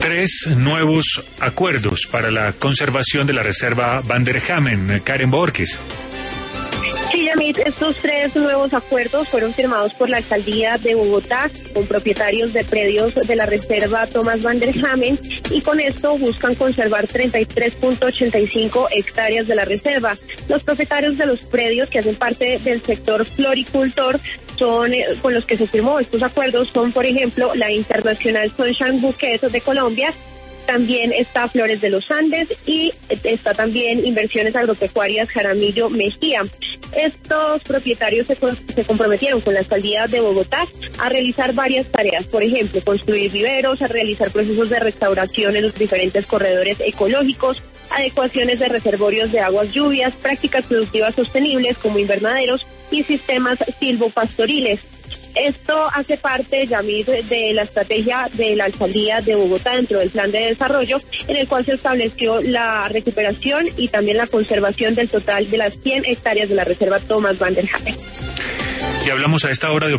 3 nuevos acuerdos para la conservación de la reserva Van der Hamen. Karen Borges. Sí, Yamit, estos 3 nuevos acuerdos fueron firmados por la alcaldía de Bogotá con propietarios de predios de la reserva Thomas Van der Hamen, y con esto buscan conservar 33.85 hectáreas de la reserva. Los propietarios de los predios que hacen parte del sector floricultor son con los que se firmó estos acuerdos son, por ejemplo, la Internacional Sunshine Bouquet de Colombia. También está Flores de los Andes y está también Inversiones Agropecuarias Jaramillo Mejía. Estos propietarios se comprometieron con la alcaldía de Bogotá a realizar varias tareas, por ejemplo, construir viveros, a realizar procesos de restauración en los diferentes corredores ecológicos, adecuaciones de reservorios de aguas lluvias, prácticas productivas sostenibles como invernaderos y sistemas silvopastoriles. Esto hace parte, Yamid, de la estrategia de la alcaldía de Bogotá dentro del plan de desarrollo, en el cual se estableció la recuperación y también la conservación del total de las 100 hectáreas de la reserva Thomas Van der Hamen. Y hablamos a esta hora de